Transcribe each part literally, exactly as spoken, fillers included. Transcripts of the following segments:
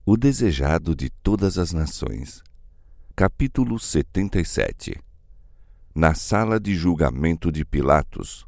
O desejado de todas as nações. Capítulo setenta e sete. Na sala de julgamento de Pilatos.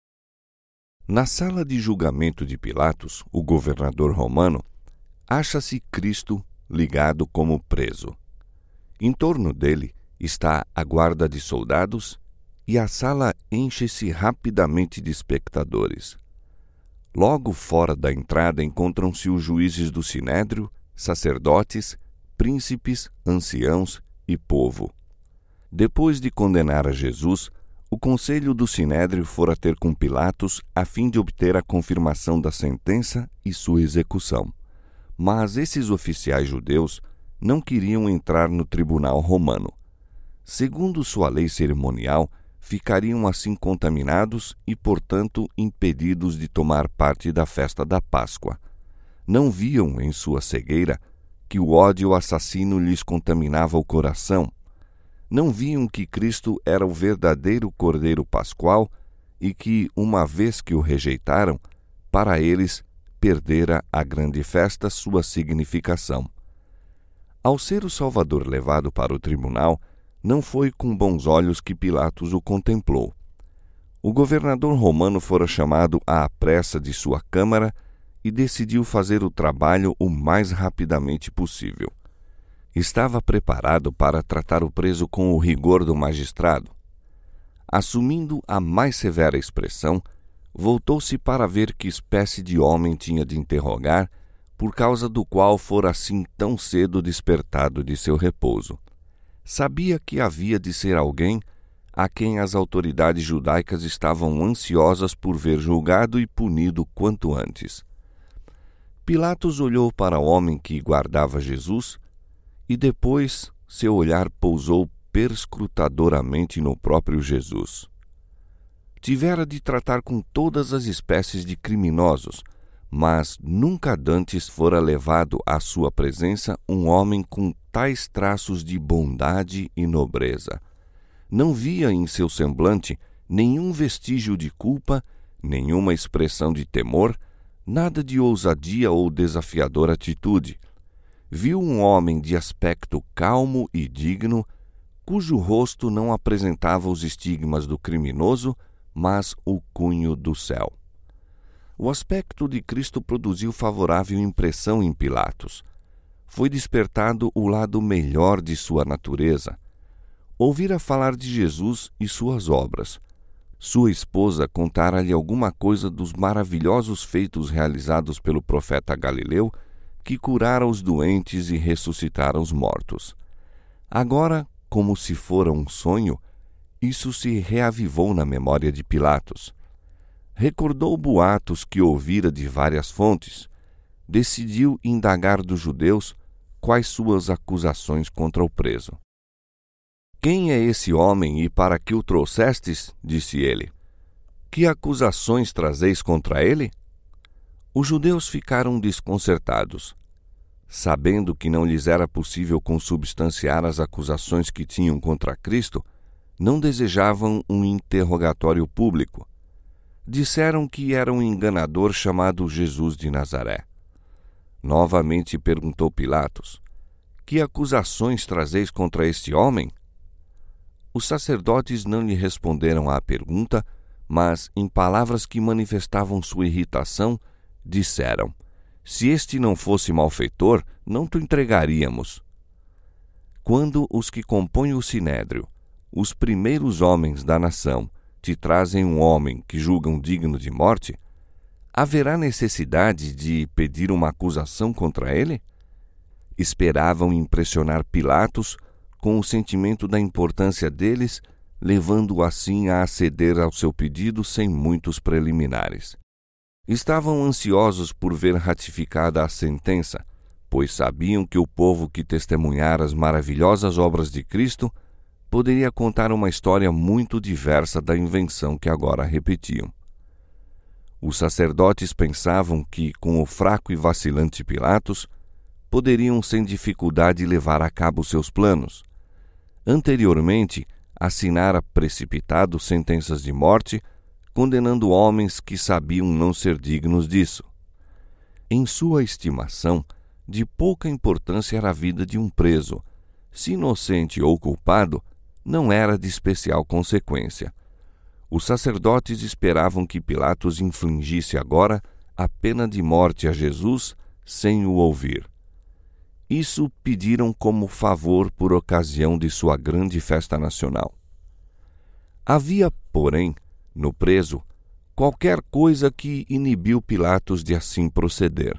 Na sala de julgamento de Pilatos, o governador romano, acha-se Cristo ligado como preso. Em torno dele está a guarda de soldados e a sala enche-se rapidamente de espectadores. Logo fora da entrada encontram-se os juízes do Sinédrio, sacerdotes, príncipes, anciãos e povo. Depois de condenar a Jesus, o conselho do Sinédrio fora ter com Pilatos a fim de obter a confirmação da sentença e sua execução. Mas esses oficiais judeus não queriam entrar no tribunal romano. Segundo sua lei cerimonial, ficariam assim contaminados e, portanto, impedidos de tomar parte da festa da Páscoa. Não viam, em sua cegueira, que o ódio assassino lhes contaminava o coração. Não viam que Cristo era o verdadeiro Cordeiro Pascual e que, uma vez que o rejeitaram, para eles perdera a grande festa sua significação. Ao ser o Salvador levado para o tribunal, não foi com bons olhos que Pilatos o contemplou. O governador romano fora chamado à pressa de sua câmara e decidiu fazer o trabalho o mais rapidamente possível. Estava preparado para tratar o preso com o rigor do magistrado. Assumindo a mais severa expressão, voltou-se para ver que espécie de homem tinha de interrogar, por causa do qual fora assim tão cedo despertado de seu repouso. Sabia que havia de ser alguém a quem as autoridades judaicas estavam ansiosas por ver julgado e punido quanto antes. Pilatos olhou para o homem que guardava Jesus e depois seu olhar pousou perscrutadoramente no próprio Jesus. Tivera de tratar com todas as espécies de criminosos, mas nunca dantes fora levado à sua presença um homem com tais traços de bondade e nobreza. Não via em seu semblante nenhum vestígio de culpa, nenhuma expressão de temor, nada de ousadia ou desafiadora atitude. Viu um homem de aspecto calmo e digno, cujo rosto não apresentava os estigmas do criminoso, mas o cunho do céu. O aspecto de Cristo produziu favorável impressão em Pilatos. Foi despertado o lado melhor de sua natureza. Ouvira falar de Jesus e suas obras. Sua esposa contara-lhe alguma coisa dos maravilhosos feitos realizados pelo profeta Galileu, que curara os doentes e ressuscitara os mortos. Agora, como se fora um sonho, isso se reavivou na memória de Pilatos. Recordou boatos que ouvira de várias fontes. Decidiu indagar dos judeus quais suas acusações contra o preso. "Quem é esse homem e para que o trouxestes?" disse ele. "Que acusações trazeis contra ele?" Os judeus ficaram desconcertados. Sabendo que não lhes era possível consubstanciar as acusações que tinham contra Cristo, não desejavam um interrogatório público. Disseram que era um enganador chamado Jesus de Nazaré. Novamente perguntou Pilatos: "Que acusações trazeis contra este homem?" Os sacerdotes não lhe responderam à pergunta, mas, em palavras que manifestavam sua irritação, disseram: "Se este não fosse malfeitor, não te entregaríamos." Quando os que compõem o Sinédrio, os primeiros homens da nação, te trazem um homem que julgam digno de morte, haverá necessidade de pedir uma acusação contra ele? Esperavam impressionar Pilatos com o sentimento da importância deles, levando-o assim a aceder ao seu pedido sem muitos preliminares. Estavam ansiosos por ver ratificada a sentença, pois sabiam que o povo que testemunhara as maravilhosas obras de Cristo poderia contar uma história muito diversa da invenção que agora repetiam. Os sacerdotes pensavam que, com o fraco e vacilante Pilatos, poderiam sem dificuldade levar a cabo seus planos. Anteriormente, assinara precipitado sentenças de morte, condenando homens que sabiam não ser dignos disso. Em sua estimação, de pouca importância era a vida de um preso. Se inocente ou culpado, não era de especial consequência. Os sacerdotes esperavam que Pilatos infligisse agora a pena de morte a Jesus sem o ouvir. Isso pediram como favor por ocasião de sua grande festa nacional. Havia, porém, no preso, qualquer coisa que inibiu Pilatos de assim proceder.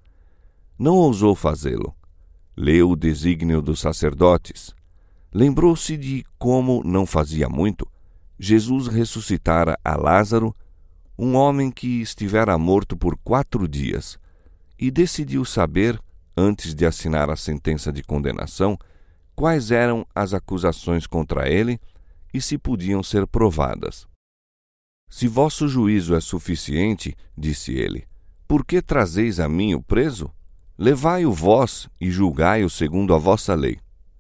Não ousou fazê-lo. Leu o desígnio dos sacerdotes. Lembrou-se de como, não fazia muito, Jesus ressuscitara a Lázaro, um homem que estivera morto por quatro dias, e decidiu saber, antes de assinar a sentença de condenação, quais eram as acusações contra ele e se podiam ser provadas. Se vosso juízo é suficiente, disse ele, por que trazeis a mim o preso? Levai-o vós e julgai-o segundo a vossa lei.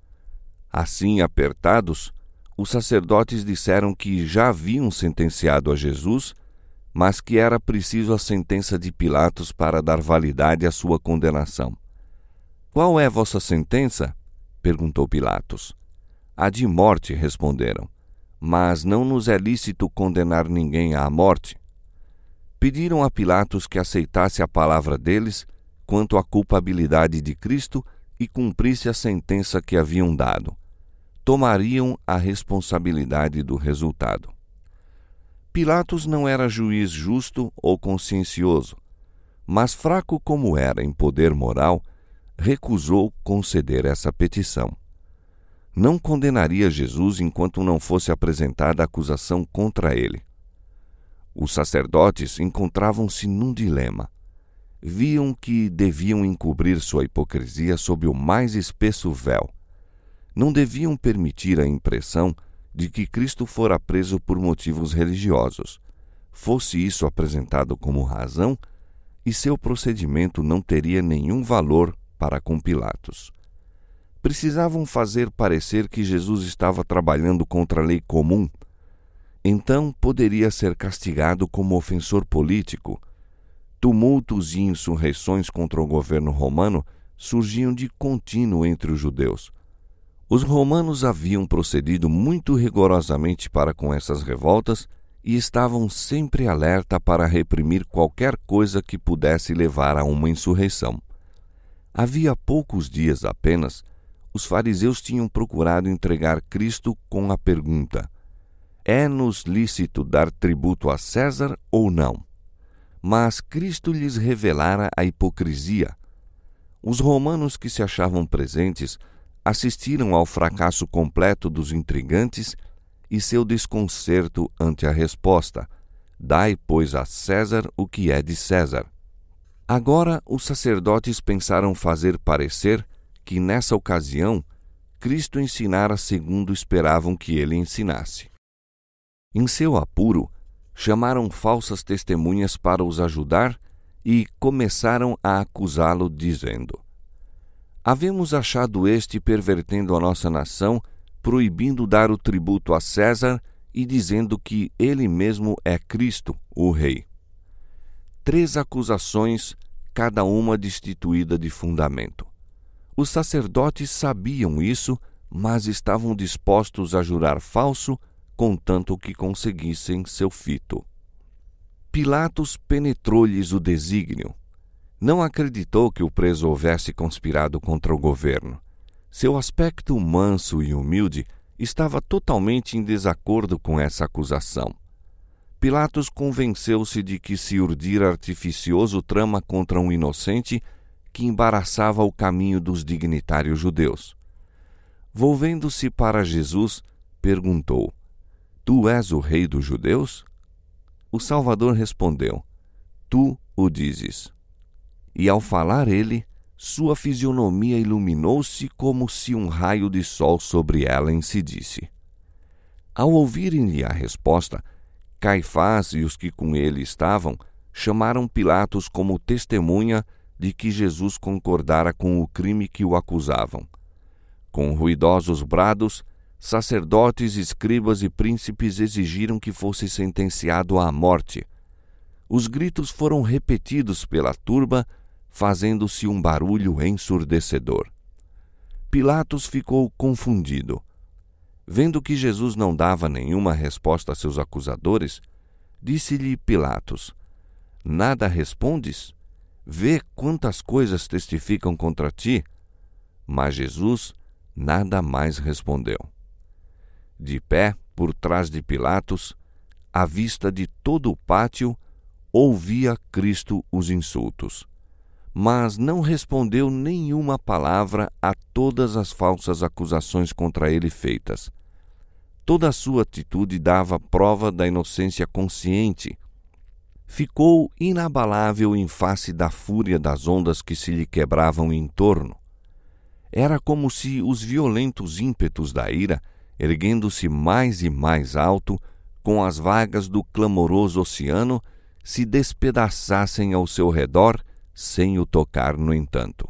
Assim, apertados, os sacerdotes disseram que já haviam sentenciado a Jesus, mas que era preciso a sentença de Pilatos para dar validade à sua condenação. Qual é vossa sentença? Perguntou Pilatos. A de morte, responderam, mas não nos é lícito condenar ninguém à morte. Pediram a Pilatos que aceitasse a palavra deles quanto à culpabilidade de Cristo e cumprisse a sentença que haviam dado. Tomariam a responsabilidade do resultado. Pilatos não era juiz justo ou consciencioso, mas fraco como era em poder moral, recusou conceder essa petição. Não condenaria Jesus enquanto não fosse apresentada a acusação contra ele. Os sacerdotes encontravam-se num dilema. Viam que deviam encobrir sua hipocrisia sob o mais espesso véu. Não deviam permitir a impressão de que Cristo fora preso por motivos religiosos. Fosse isso apresentado como razão, e seu procedimento não teria nenhum valor para com Pilatos. Precisavam fazer parecer que Jesus estava trabalhando contra a lei comum. Então poderia ser castigado como ofensor político. Tumultos e insurreições contra o governo romano surgiam de contínuo entre os judeus. Os romanos haviam procedido muito rigorosamente para com essas revoltas e estavam sempre alerta para reprimir qualquer coisa que pudesse levar a uma insurreição. Havia poucos dias apenas, os fariseus tinham procurado entregar Cristo com a pergunta: é-nos lícito dar tributo a César ou não? Mas Cristo lhes revelara a hipocrisia. Os romanos que se achavam presentes assistiram ao fracasso completo dos intrigantes e seu desconcerto ante a resposta: dai, pois, a César o que é de César. Agora os sacerdotes pensaram fazer parecer que, nessa ocasião, Cristo ensinara segundo esperavam que ele ensinasse. Em seu apuro, chamaram falsas testemunhas para os ajudar e começaram a acusá-lo, dizendo: havemos achado este pervertendo a nossa nação, proibindo dar o tributo a César e dizendo que ele mesmo é Cristo, o Rei. Três acusações, cada uma destituída de fundamento. Os sacerdotes sabiam isso, mas estavam dispostos a jurar falso, contanto que conseguissem seu fito. Pilatos penetrou-lhes o desígnio. Não acreditou que o preso houvesse conspirado contra o governo. Seu aspecto manso e humilde estava totalmente em desacordo com essa acusação. Pilatos convenceu-se de que se urdira artificioso trama contra um inocente que embaraçava o caminho dos dignitários judeus. Volvendo-se para Jesus, perguntou: tu és o rei dos judeus? O Salvador respondeu: tu o dizes. E ao falar ele, sua fisionomia iluminou-se como se um raio de sol sobre ela incidisse. Ao ouvirem-lhe a resposta, Caifás e os que com ele estavam chamaram Pilatos como testemunha de que Jesus concordara com o crime que o acusavam. Com ruidosos brados, sacerdotes, escribas e príncipes exigiram que fosse sentenciado à morte. Os gritos foram repetidos pela turba, fazendo-se um barulho ensurdecedor. Pilatos ficou confundido. Vendo que Jesus não dava nenhuma resposta a seus acusadores, disse-lhe Pilatos: Nada respondes? Vê quantas coisas testificam contra ti. Mas Jesus nada mais respondeu. De pé, por trás de Pilatos, à vista de todo o pátio, ouvia Cristo os insultos, mas não respondeu nenhuma palavra a todas as falsas acusações contra ele feitas. Toda a sua atitude dava prova da inocência consciente. Ficou inabalável em face da fúria das ondas que se lhe quebravam em torno. Era como se os violentos ímpetos da ira, erguendo-se mais e mais alto, com as vagas do clamoroso oceano, se despedaçassem ao seu redor, sem o tocar, no entanto.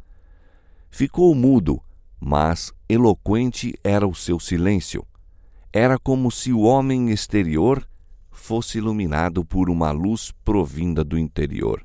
Ficou mudo, mas eloquente era o seu silêncio. Era como se o homem exterior fosse iluminado por uma luz provinda do interior.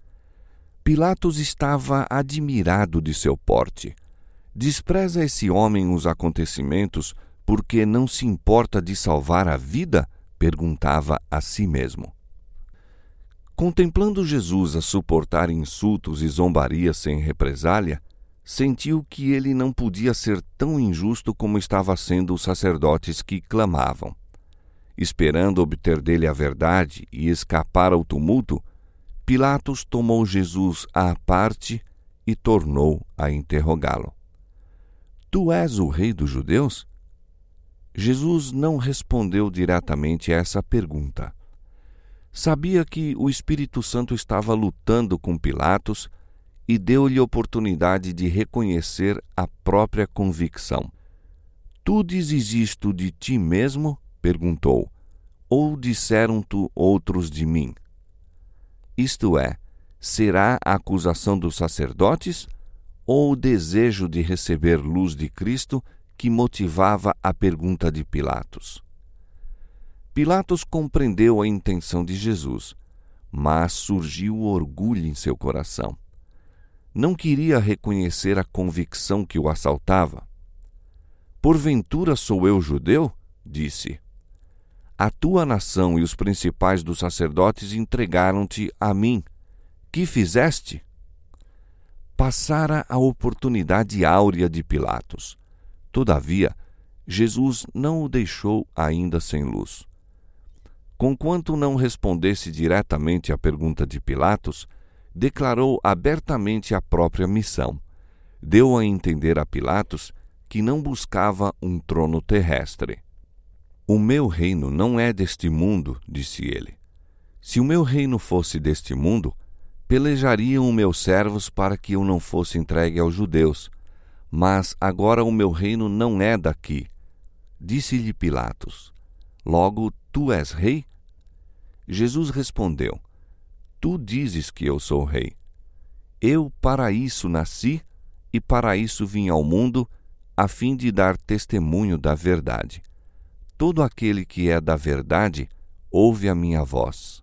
Pilatos estava admirado de seu porte. Despreza esse homem os acontecimentos porque não se importa de salvar a vida? Perguntava a si mesmo. Contemplando Jesus a suportar insultos e zombarias sem represália, sentiu que ele não podia ser tão injusto como estava sendo os sacerdotes que clamavam. Esperando obter dele a verdade e escapar ao tumulto, Pilatos tomou Jesus à parte e tornou a interrogá-lo. Tu és o rei dos judeus? Jesus não respondeu diretamente a essa pergunta. Sabia que o Espírito Santo estava lutando com Pilatos e deu-lhe oportunidade de reconhecer a própria convicção. Tu dizes isto de ti mesmo? Perguntou. Ou disseram-te outros de mim? Isto é, será a acusação dos sacerdotes ou o desejo de receber luz de Cristo que motivava a pergunta de Pilatos? Pilatos compreendeu a intenção de Jesus, mas surgiu o orgulho em seu coração. Não queria reconhecer a convicção que o assaltava. Porventura sou eu judeu? Disse. A tua nação e os principais dos sacerdotes entregaram-te a mim. Que fizeste? Passara a oportunidade áurea de Pilatos. Todavia, Jesus não o deixou ainda sem luz. Conquanto não respondesse diretamente à pergunta de Pilatos, declarou abertamente a própria missão. Deu a entender a Pilatos que não buscava um trono terrestre. O meu reino não é deste mundo, disse ele. Se o meu reino fosse deste mundo, pelejariam meus servos para que eu não fosse entregue aos judeus. Mas agora o meu reino não é daqui. Disse-lhe Pilatos: Logo, tu és rei? Jesus respondeu: Tu dizes que eu sou rei. Eu para isso nasci e para isso vim ao mundo, a fim de dar testemunho da verdade. Todo aquele que é da verdade ouve a minha voz.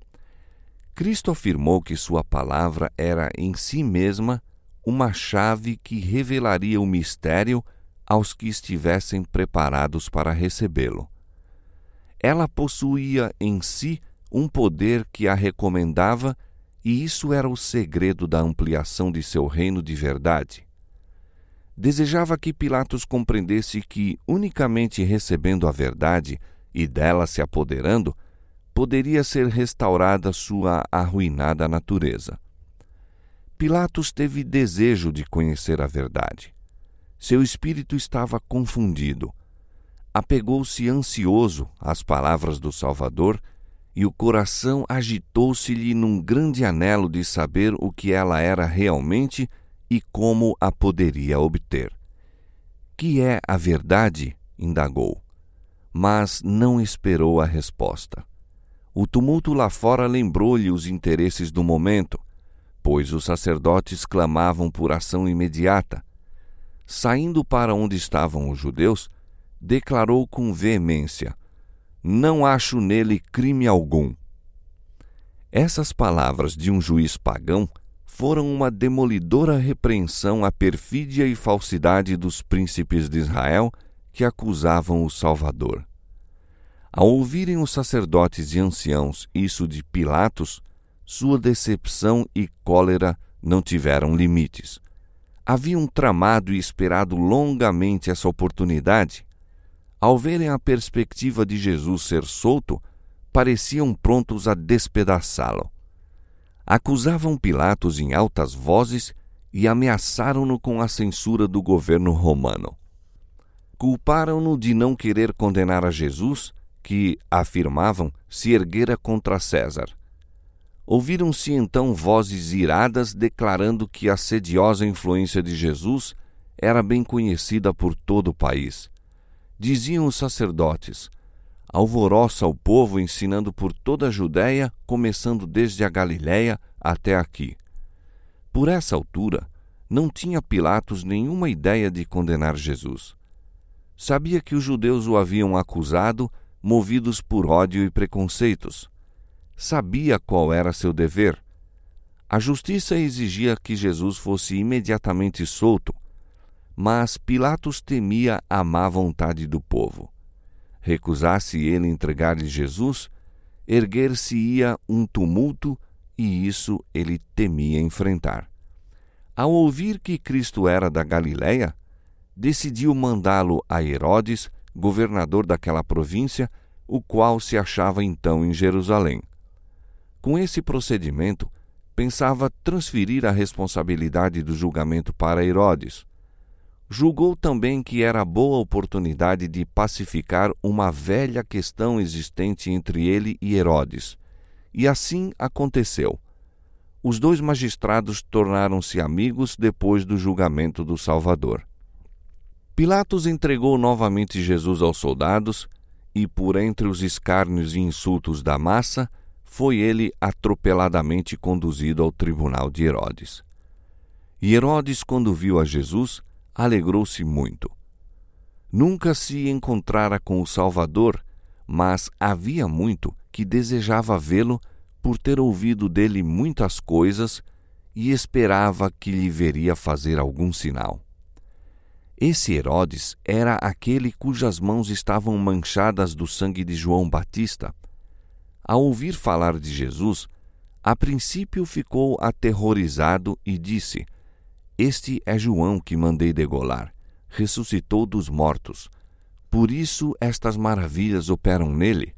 Cristo afirmou que sua palavra era em si mesma uma chave que revelaria o mistério aos que estivessem preparados para recebê-lo. Ela possuía em si um poder que a recomendava, e isso era o segredo da ampliação de seu reino de verdade. Desejava que Pilatos compreendesse que, unicamente recebendo a verdade e dela se apoderando, poderia ser restaurada sua arruinada natureza. Pilatos teve desejo de conhecer a verdade. Seu espírito estava confundido. Apegou-se ansioso às palavras do Salvador e o coração agitou-se-lhe num grande anelo de saber o que ela era realmente e como a poderia obter. Que é a verdade? Indagou. Mas não esperou a resposta. O tumulto lá fora lembrou-lhe os interesses do momento, pois os sacerdotes clamavam por ação imediata. Saindo para onde estavam os judeus, declarou com veemência: Não acho nele crime algum. Essas palavras de um juiz pagão foram uma demolidora repreensão à perfídia e falsidade dos príncipes de Israel que acusavam o Salvador. Ao ouvirem os sacerdotes e anciãos isso de Pilatos, sua decepção e cólera não tiveram limites. Haviam tramado e esperado longamente essa oportunidade. Ao verem a perspectiva de Jesus ser solto, pareciam prontos a despedaçá-lo. Acusavam Pilatos em altas vozes e ameaçaram-no com a censura do governo romano. Culparam-no de não querer condenar a Jesus, que, afirmavam, se erguera contra César. Ouviram-se então vozes iradas declarando que a sediosa influência de Jesus era bem conhecida por todo o país. Diziam os sacerdotes: alvoroça o povo ensinando por toda a Judéia, começando desde a Galiléia até aqui. Por essa altura, não tinha Pilatos nenhuma ideia de condenar Jesus. Sabia que os judeus o haviam acusado, movidos por ódio e preconceitos. Sabia qual era seu dever. A justiça exigia que Jesus fosse imediatamente solto, mas Pilatos temia a má vontade do povo. Recusasse ele entregar-lhe Jesus, erguer-se-ia um tumulto, e isso ele temia enfrentar. Ao ouvir que Cristo era da Galiléia, decidiu mandá-lo a Herodes, governador daquela província, o qual se achava então em Jerusalém. Com esse procedimento, pensava transferir a responsabilidade do julgamento para Herodes. Julgou também que era boa oportunidade de pacificar uma velha questão existente entre ele e Herodes. E assim aconteceu. Os dois magistrados tornaram-se amigos depois do julgamento do Salvador. Pilatos entregou novamente Jesus aos soldados e, por entre os escárnios e insultos da massa, foi ele atropeladamente conduzido ao tribunal de Herodes. E Herodes, quando viu a Jesus, alegrou-se muito. Nunca se encontrara com o Salvador, mas havia muito que desejava vê-lo por ter ouvido dele muitas coisas e esperava que lhe veria fazer algum sinal. Esse Herodes era aquele cujas mãos estavam manchadas do sangue de João Batista. Ao ouvir falar de Jesus, a princípio ficou aterrorizado e disse: Este é João que mandei degolar, ressuscitou dos mortos. Por isso estas maravilhas operam nele.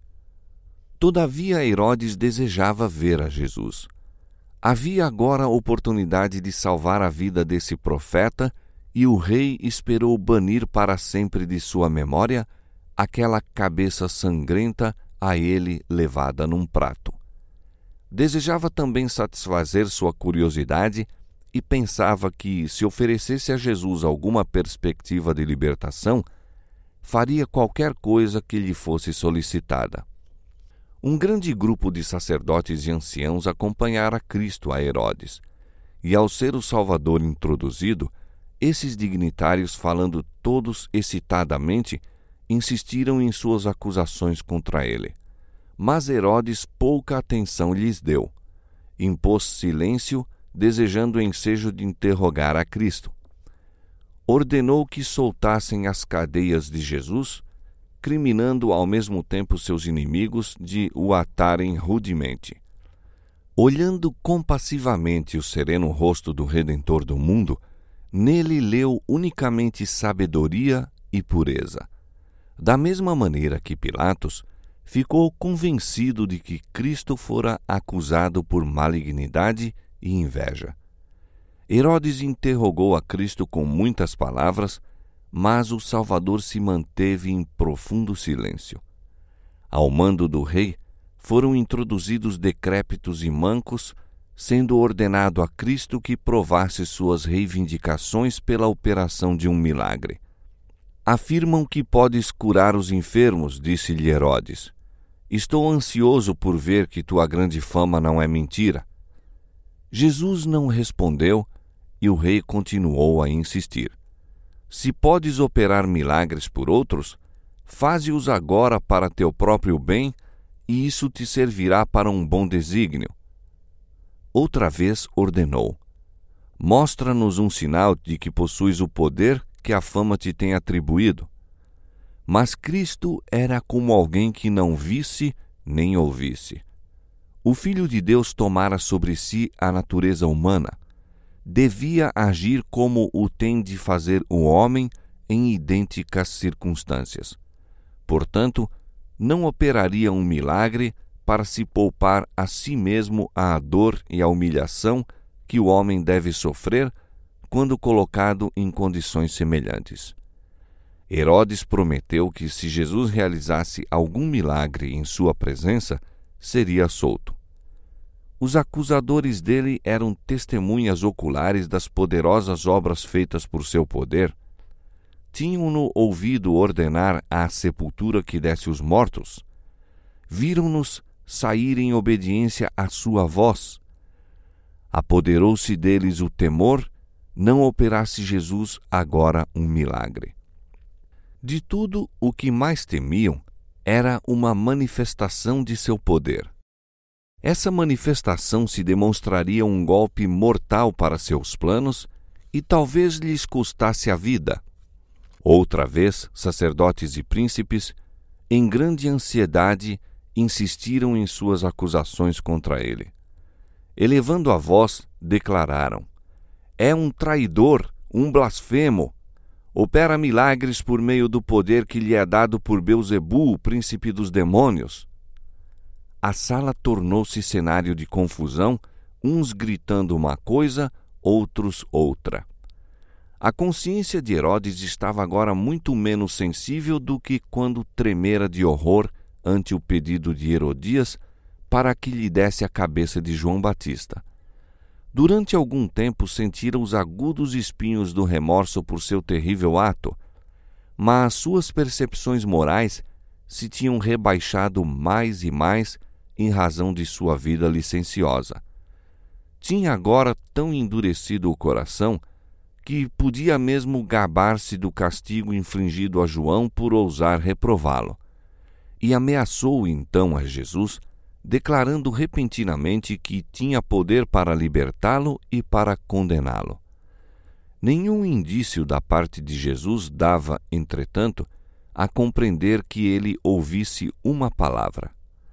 Todavia Herodes desejava ver a Jesus. Havia agora a oportunidade de salvar a vida desse profeta, e o rei esperou banir para sempre de sua memória aquela cabeça sangrenta a ele levada num prato. Desejava também satisfazer sua curiosidade e pensava que, se oferecesse a Jesus alguma perspectiva de libertação, faria qualquer coisa que lhe fosse solicitada. Um grande grupo de sacerdotes e anciãos acompanhara Cristo a Herodes, e ao ser o Salvador introduzido, esses dignitários, falando todos excitadamente, insistiram em suas acusações contra ele. Mas Herodes pouca atenção lhes deu. Impôs silêncio, desejando o ensejo de interrogar a Cristo. Ordenou que soltassem as cadeias de Jesus, criminando ao mesmo tempo seus inimigos de o atarem rudemente. Olhando compassivamente o sereno rosto do Redentor do mundo, nele leu unicamente sabedoria e pureza. Da mesma maneira que Pilatos, ficou convencido de que Cristo fora acusado por malignidade e inveja. Herodes interrogou a Cristo com muitas palavras, mas o Salvador se manteve em profundo silêncio. Ao mando do rei, foram introduzidos decrépitos e mancos, sendo ordenado a Cristo que provasse suas reivindicações pela operação de um milagre. Afirmam que podes curar os enfermos, disse-lhe Herodes. Estou ansioso por ver que tua grande fama não é mentira. Jesus não respondeu e o rei continuou a insistir. Se podes operar milagres por outros, faze-os agora para teu próprio bem, e isso te servirá para um bom desígnio. Outra vez ordenou: mostra-nos um sinal de que possuis o poder que a fama te tem atribuído. Mas Cristo era como alguém que não visse nem ouvisse. O Filho de Deus tomara sobre si a natureza humana. Devia agir como o tem de fazer o homem em idênticas circunstâncias. Portanto, não operaria um milagre para se poupar a si mesmo a dor e a humilhação que o homem deve sofrer quando colocado em condições semelhantes. Herodes prometeu que, se Jesus realizasse algum milagre em sua presença, seria solto. Os acusadores dele eram testemunhas oculares das poderosas obras feitas por seu poder. Tinham-no ouvido ordenar à sepultura que desse os mortos. Viram-nos sair em obediência à sua voz. Apoderou-se deles o temor, não operasse Jesus agora um milagre. De tudo, o que mais temiam era uma manifestação de seu poder. Essa manifestação se demonstraria um golpe mortal para seus planos e talvez lhes custasse a vida. Outra vez, sacerdotes e príncipes, em grande ansiedade, insistiram em suas acusações contra ele. Elevando a voz, declararam: é um traidor, um blasfemo. Opera milagres por meio do poder que lhe é dado por Belzebu, o príncipe dos demônios. A sala tornou-se cenário de confusão, uns gritando uma coisa, outros outra. A consciência de Herodes estava agora muito menos sensível do que quando tremera de horror ante o pedido de Herodias para que lhe desse a cabeça de João Batista. Durante algum tempo sentira os agudos espinhos do remorso por seu terrível ato, mas suas percepções morais se tinham rebaixado mais e mais em razão de sua vida licenciosa. Tinha agora tão endurecido o coração que podia mesmo gabar-se do castigo infligido a João por ousar reprová-lo, e ameaçou então a Jesus, declarando repentinamente que tinha poder para libertá-lo e para condená-lo. Nenhum indício da parte de Jesus dava, entretanto, a compreender que ele ouvisse uma palavra.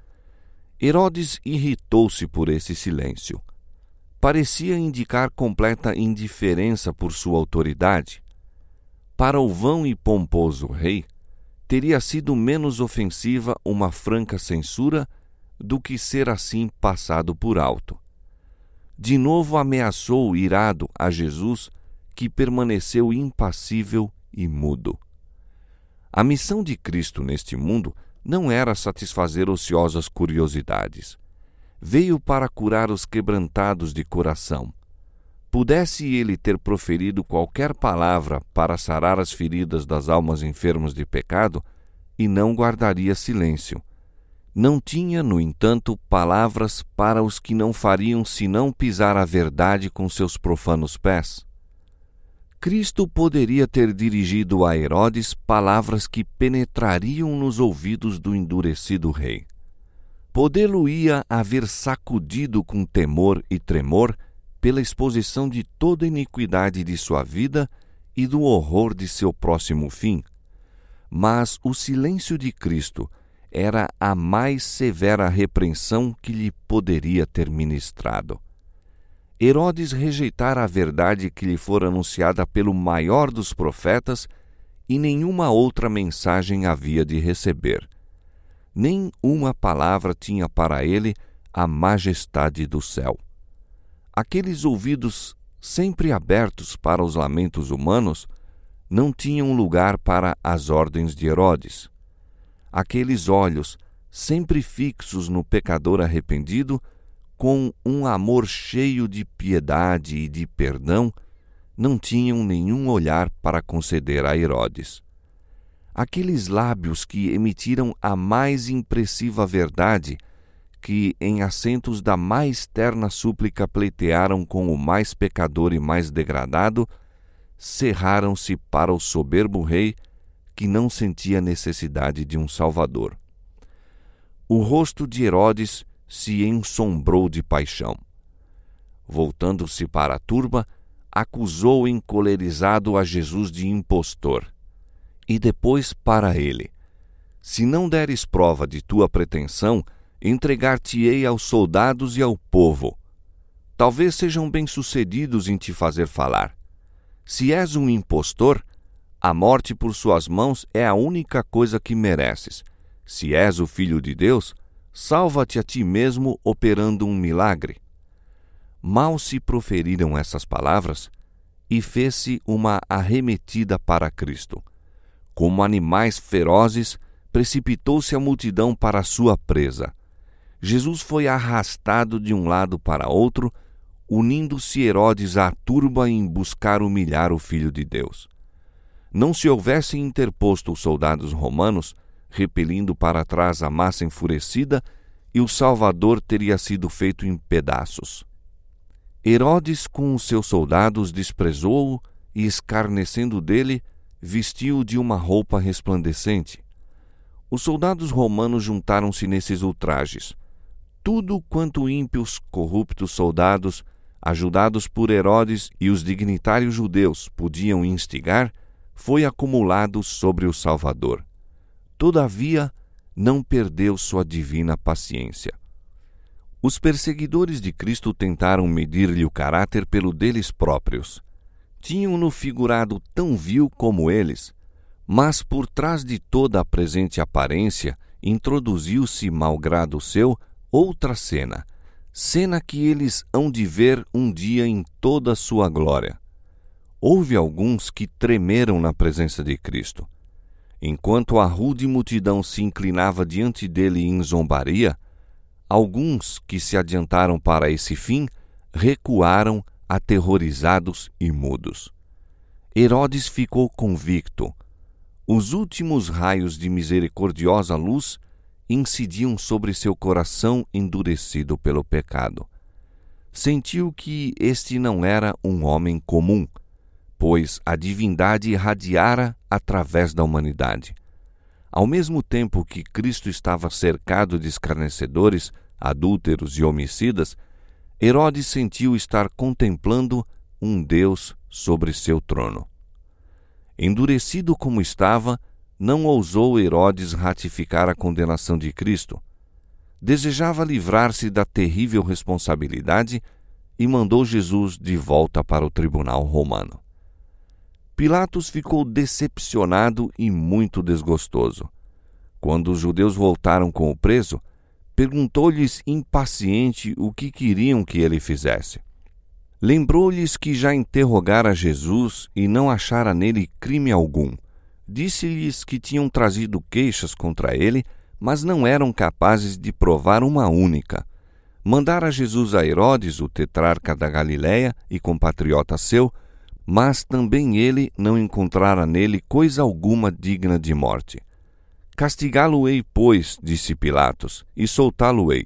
Herodes irritou-se por esse silêncio. Parecia indicar completa indiferença por sua autoridade. Para o vão e pomposo rei, teria sido menos ofensiva uma franca censura do que ser assim passado por alto. De novo ameaçou irado a Jesus, que permaneceu impassível e mudo. A missão de Cristo neste mundo não era satisfazer ociosas curiosidades. Veio para curar os quebrantados de coração. Pudesse ele ter proferido qualquer palavra para sarar as feridas das almas enfermas de pecado, e não guardaria silêncio. Não tinha, no entanto, palavras para os que não fariam senão pisar a verdade com seus profanos pés. Cristo poderia ter dirigido a Herodes palavras que penetrariam nos ouvidos do endurecido rei. Podê-lo-ia haver sacudido com temor e tremor pela exposição de toda a iniquidade de sua vida e do horror de seu próximo fim. Mas o silêncio de Cristo era a mais severa repreensão que lhe poderia ter ministrado. Herodes rejeitara a verdade que lhe fora anunciada pelo maior dos profetas e nenhuma outra mensagem havia de receber. Nem uma palavra tinha para ele a majestade do céu. Aqueles ouvidos sempre abertos para os lamentos humanos não tinham lugar para as ordens de Herodes. Aqueles olhos, sempre fixos no pecador arrependido, com um amor cheio de piedade e de perdão, não tinham nenhum olhar para conceder a Herodes. Aqueles lábios que emitiram a mais impressiva verdade, que em acentos da mais terna súplica pleitearam com o mais pecador e mais degradado, cerraram-se para o soberbo rei, que não sentia necessidade de um salvador. O rosto de Herodes se ensombrou de paixão. Voltando-se para a turba, acusou encolerizado a Jesus de impostor. E depois para ele: se não deres prova de tua pretensão, entregar-te-ei aos soldados e ao povo. Talvez sejam bem-sucedidos em te fazer falar. Se és um impostor, a morte por suas mãos é a única coisa que mereces. Se és o Filho de Deus, salva-te a ti mesmo operando um milagre. Mal se proferiram essas palavras, e fez-se uma arremetida para Cristo. Como animais ferozes, precipitou-se a multidão para a sua presa. Jesus foi arrastado de um lado para outro, unindo-se Herodes à turba em buscar humilhar o Filho de Deus. Não se houvessem interposto os soldados romanos, repelindo para trás a massa enfurecida, e o Salvador teria sido feito em pedaços. Herodes, com os seus soldados, desprezou-o e, escarnecendo dele, vestiu-o de uma roupa resplandecente. Os soldados romanos juntaram-se nesses ultrajes. Tudo quanto ímpios, corruptos soldados, ajudados por Herodes e os dignitários judeus, podiam instigar, foi acumulado sobre o Salvador. Todavia, não perdeu sua divina paciência. Os perseguidores de Cristo tentaram medir-lhe o caráter pelo deles próprios. Tinham-no figurado tão vil como eles, mas por trás de toda a presente aparência introduziu-se, malgrado seu, outra cena, cena que eles hão de ver um dia em toda a sua glória. Houve alguns que tremeram na presença de Cristo. Enquanto a rude multidão se inclinava diante dele em zombaria, alguns que se adiantaram para esse fim recuaram, aterrorizados e mudos. Herodes ficou convicto. Os últimos raios de misericordiosa luz incidiam sobre seu coração endurecido pelo pecado. Sentiu que este não era um homem comum, pois a divindade irradiara através da humanidade. Ao mesmo tempo que Cristo estava cercado de escarnecedores, adúlteros e homicidas, Herodes sentiu estar contemplando um Deus sobre seu trono. Endurecido como estava, não ousou Herodes ratificar a condenação de Cristo. Desejava livrar-se da terrível responsabilidade e mandou Jesus de volta para o tribunal romano. Pilatos ficou decepcionado e muito desgostoso. Quando os judeus voltaram com o preso, perguntou-lhes impaciente o que queriam que ele fizesse. Lembrou-lhes que já interrogara Jesus e não achara nele crime algum. Disse-lhes que tinham trazido queixas contra ele, mas não eram capazes de provar uma única. Mandara Jesus a Herodes, o tetrarca da Galiléia e compatriota seu, mas também ele não encontrara nele coisa alguma digna de morte. Castigá-lo-ei, pois, disse Pilatos, e soltá-lo-ei.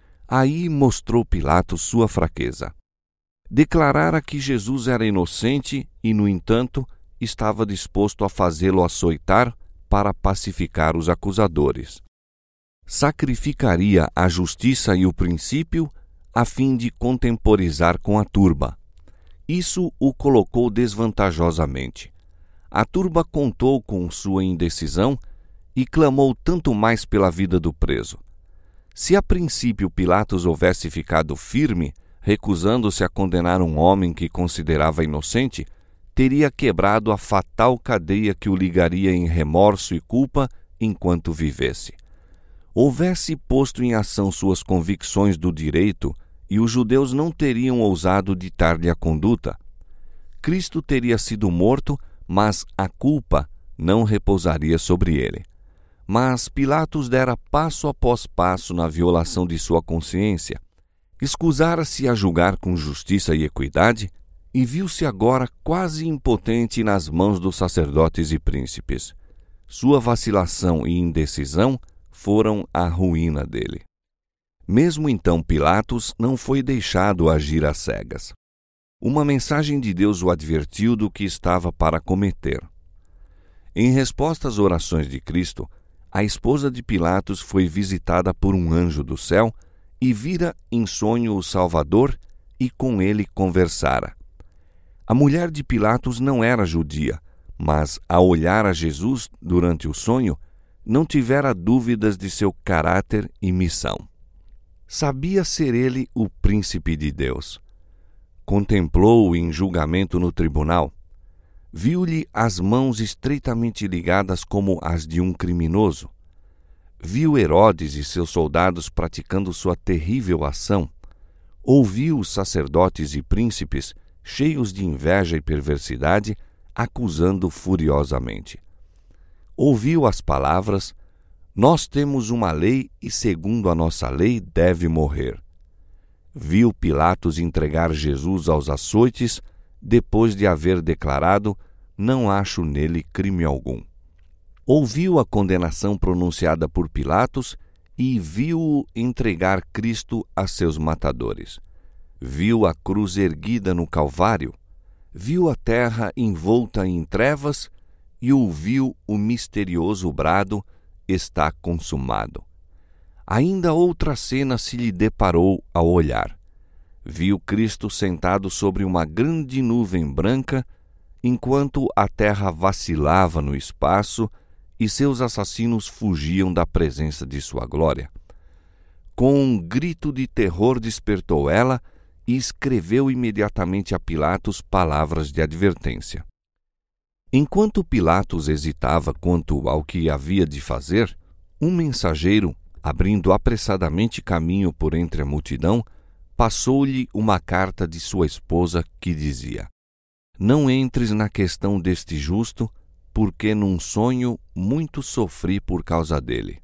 Aí mostrou Pilatos sua fraqueza. Declarara que Jesus era inocente e, no entanto, estava disposto a fazê-lo açoitar para pacificar os acusadores. Sacrificaria a justiça e o princípio a fim de contemporizar com a turba. Isso o colocou desvantajosamente. A turba contou com sua indecisão e clamou tanto mais pela vida do preso. Se a princípio Pilatos houvesse ficado firme, recusando-se a condenar um homem que considerava inocente, teria quebrado a fatal cadeia que o ligaria em remorso e culpa enquanto vivesse. Houvesse posto em ação suas convicções do direito e os judeus não teriam ousado ditar-lhe a conduta. Cristo teria sido morto, mas a culpa não repousaria sobre ele. Mas Pilatos dera passo após passo na violação de sua consciência. Escusara-se a julgar com justiça e equidade e viu-se agora quase impotente nas mãos dos sacerdotes e príncipes. Sua vacilação e indecisão foram a ruína dele. Mesmo então Pilatos não foi deixado agir às cegas. Uma mensagem de Deus o advertiu do que estava para cometer. Em resposta às orações de Cristo, a esposa de Pilatos foi visitada por um anjo do céu e vira em sonho o Salvador e com ele conversara. A mulher de Pilatos não era judia, mas, ao olhar a Jesus durante o sonho, não tivera dúvidas de seu caráter e missão. Sabia ser ele o príncipe de Deus. Contemplou-o em julgamento no tribunal. Viu-lhe as mãos estreitamente ligadas como as de um criminoso. Viu Herodes e seus soldados praticando sua terrível ação. Ouviu os sacerdotes e príncipes, cheios de inveja e perversidade, acusando furiosamente. Ouviu as palavras: nós temos uma lei e, segundo a nossa lei, deve morrer. Viu Pilatos entregar Jesus aos açoites, depois de haver declarado: não acho nele crime algum. Ouviu a condenação pronunciada por Pilatos e viu-o entregar Cristo a seus matadores. Viu a cruz erguida no Calvário, viu a terra envolta em trevas e ouviu o misterioso brado: está consumado. Ainda outra cena se lhe deparou ao olhar. Viu Cristo sentado sobre uma grande nuvem branca, enquanto a terra vacilava no espaço e seus assassinos fugiam da presença de sua glória. Com um grito de terror despertou ela e escreveu imediatamente a Pilatos palavras de advertência. Enquanto Pilatos hesitava quanto ao que havia de fazer, um mensageiro, abrindo apressadamente caminho por entre a multidão, passou-lhe uma carta de sua esposa que dizia: não entres na questão deste justo, porque num sonho muito sofri por causa dele.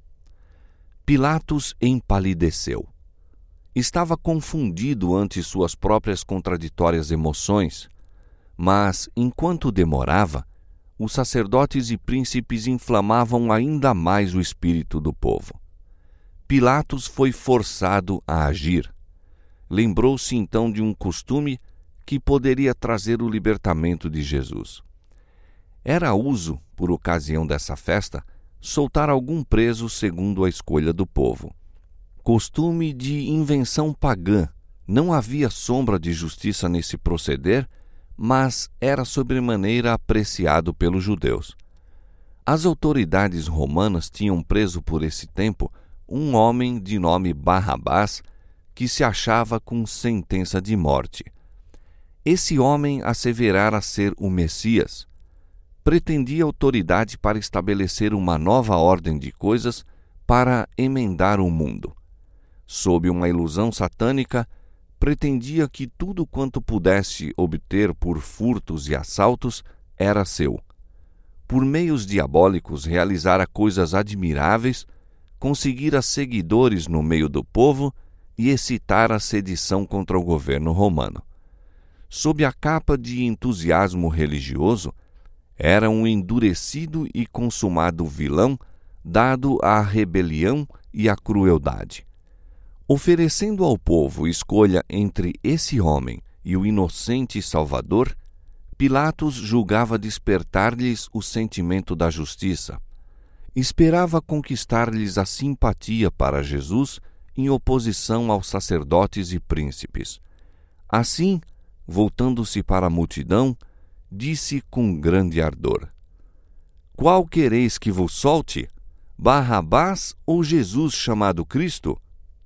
Pilatos empalideceu. Estava confundido ante suas próprias contraditórias emoções, mas, enquanto demorava, os sacerdotes e príncipes inflamavam ainda mais o espírito do povo. Pilatos foi forçado a agir. Lembrou-se então de um costume que poderia trazer o libertamento de Jesus. Era uso, por ocasião dessa festa, soltar algum preso segundo a escolha do povo. Costume de invenção pagã, não havia sombra de justiça nesse proceder, mas era sobremaneira apreciado pelos judeus. As autoridades romanas tinham preso por esse tempo um homem de nome Barrabás, que se achava com sentença de morte. Esse homem asseverara ser o Messias. Pretendia autoridade para estabelecer uma nova ordem de coisas para emendar o mundo. Sob uma ilusão satânica, pretendia que tudo quanto pudesse obter por furtos e assaltos era seu. Por meios diabólicos realizara coisas admiráveis, conseguira seguidores no meio do povo e excitara a sedição contra o governo romano. Sob a capa de entusiasmo religioso, era um endurecido e consumado vilão dado à rebelião e à crueldade. Oferecendo ao povo escolha entre esse homem e o inocente Salvador, Pilatos julgava despertar-lhes o sentimento da justiça. Esperava conquistar-lhes a simpatia para Jesus em oposição aos sacerdotes e príncipes. Assim, voltando-se para a multidão, disse com grande ardor: qual quereis que vos solte? Barrabás ou Jesus chamado Cristo?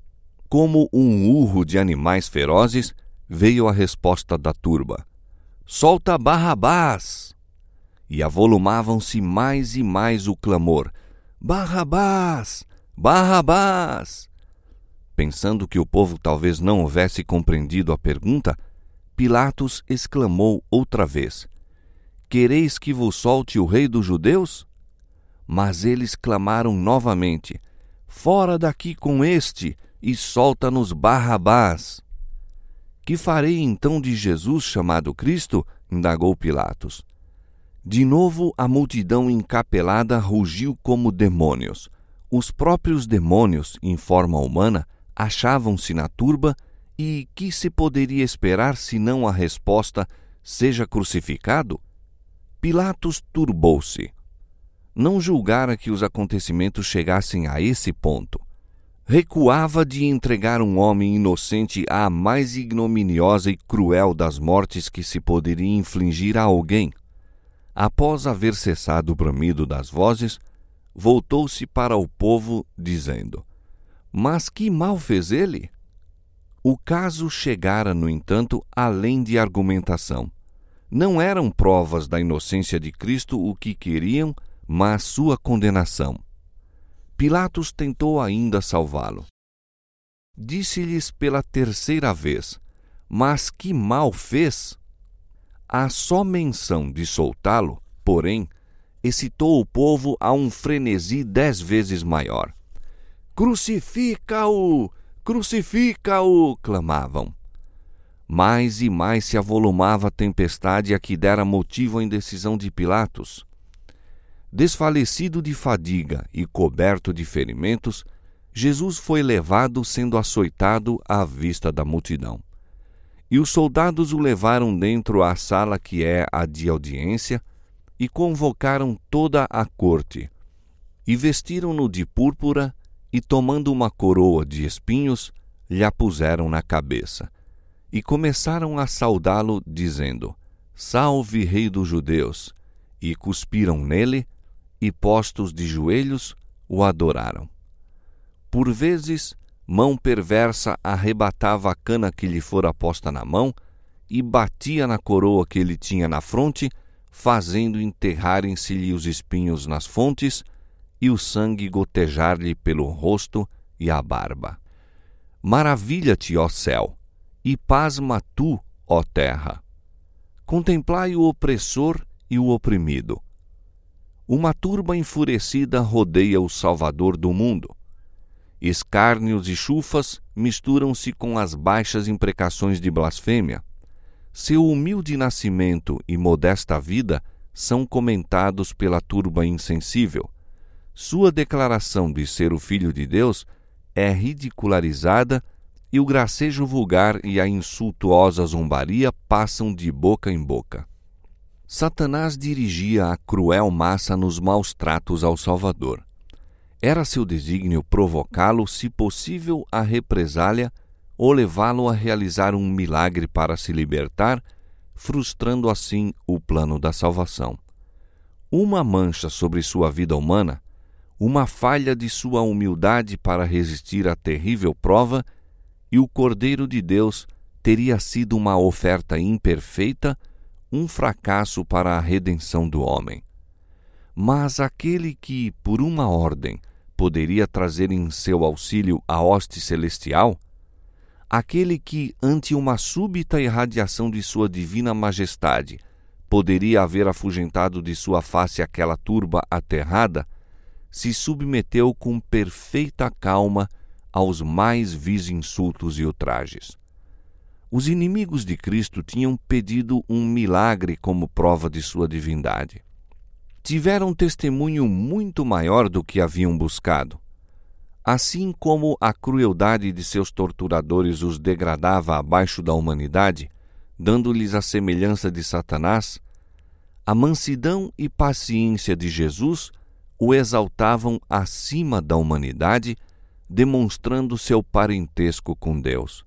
Como um urro de animais ferozes, veio a resposta da turba: solta Barrabás! E avolumavam-se mais e mais o clamor: Barrabás! Barrabás! Pensando que o povo talvez não houvesse compreendido a pergunta, Pilatos exclamou outra vez: quereis que vos solte o rei dos judeus? Mas eles clamaram novamente: fora daqui com este e solta-nos Barrabás. Que farei então de Jesus chamado Cristo? Indagou Pilatos. De novo a multidão encapelada rugiu como demônios. Os próprios demônios, em forma humana, achavam-se na turba e que se poderia esperar senão a resposta: seja crucificado? Pilatos turbou-se. Não julgara que os acontecimentos chegassem a esse ponto. recuava de entregar um homem inocente à mais ignominiosa e cruel das mortes que se poderia infligir a alguém. Após haver cessado o bramido das vozes, voltou-se para o povo, dizendo: Mas que mal fez ele? O caso chegara, no entanto, além de argumentação. Não eram provas da inocência de Cristo o que queriam, mas sua condenação. Pilatos tentou ainda salvá-lo. Disse-lhes pela terceira vez: Mas que mal fez? A só menção de soltá-lo, porém, excitou o povo a um frenesi dez vezes maior. Crucifica-o! Crucifica-o! Clamavam. Mais e mais se avolumava a tempestade a que dera motivo à indecisão de Pilatos. Desfalecido de fadiga e coberto de ferimentos, Jesus foi levado sendo açoitado à vista da multidão. E os soldados o levaram dentro à sala que é a de audiência e convocaram toda a corte. E vestiram-no de púrpura e, tomando uma coroa de espinhos, lhe a puseram na cabeça. E começaram a saudá-lo, dizendo: Salve, Rei dos Judeus! E cuspiram nele, e postos de joelhos, o adoraram. Por vezes, mão perversa arrebatava a cana que lhe fora posta na mão e batia na coroa que ele tinha na fronte, fazendo enterrarem-se-lhe os espinhos nas fontes e o sangue gotejar-lhe pelo rosto e a barba. Maravilha-te, ó céu, e pasma tu, ó terra. Contemplai o opressor e o oprimido. Uma turba enfurecida rodeia o Salvador do mundo. Escárnios e chufas misturam-se com as baixas imprecações de blasfêmia. Seu humilde nascimento e modesta vida são comentados pela turba insensível. Sua declaração de ser o Filho de Deus é ridicularizada e o gracejo vulgar e a insultuosa zombaria passam de boca em boca. Satanás dirigia a cruel massa nos maus tratos ao Salvador. Era seu desígnio provocá-lo, se possível, à represália ou levá-lo a realizar um milagre para se libertar, frustrando assim o plano da salvação. Uma mancha sobre sua vida humana, uma falha de sua humildade para resistir à terrível prova, e o Cordeiro de Deus teria sido uma oferta imperfeita, um fracasso para a redenção do homem. Mas aquele que, por uma ordem, poderia trazer em seu auxílio a hoste celestial, aquele que, ante uma súbita irradiação de sua divina majestade, poderia haver afugentado de sua face aquela turba aterrada, se submeteu com perfeita calma aos mais vis insultos e ultrajes. Os inimigos de Cristo tinham pedido um milagre como prova de sua divindade. Tiveram testemunho muito maior do que haviam buscado. Assim como a crueldade de seus torturadores os degradava abaixo da humanidade, dando-lhes a semelhança de Satanás, a mansidão e paciência de Jesus o exaltavam acima da humanidade, demonstrando seu parentesco com Deus.